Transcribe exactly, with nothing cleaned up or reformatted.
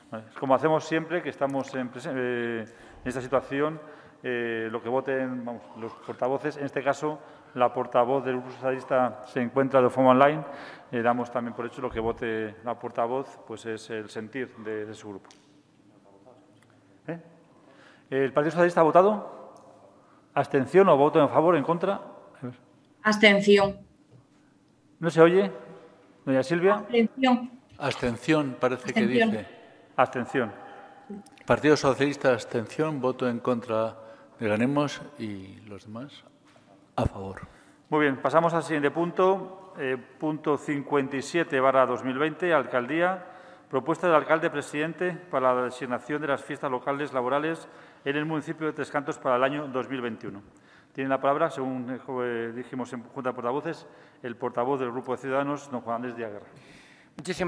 Vale. Como hacemos siempre, que estamos en, eh, en esta situación, eh, lo que voten vamos, los portavoces, en este caso, la portavoz del Grupo Socialista se encuentra de forma online, eh, damos también por hecho lo que vote la portavoz, pues es el sentir de, de su grupo. ¿Eh? ¿El Partido Socialista ha votado? ¿Abstención o voto en favor, en contra? Abstención. ¿No se oye? Doña Silvia. Abstención. Abstención, parece Abstención. que dice. Abstención. Partido Socialista, abstención, voto en contra de Ganemos y los demás a favor. Muy bien, pasamos al siguiente punto, eh, punto cincuenta y siete barra dos mil veinte, Alcaldía. Propuesta del alcalde presidente para la designación de las fiestas locales laborales en el municipio de Tres Cantos para el año dos mil veintiuno. Tiene la palabra, según eh, dijimos en Junta de Portavoces, el portavoz del Grupo de Ciudadanos, don Juan Andrés Díaz Guerra. Muchísimas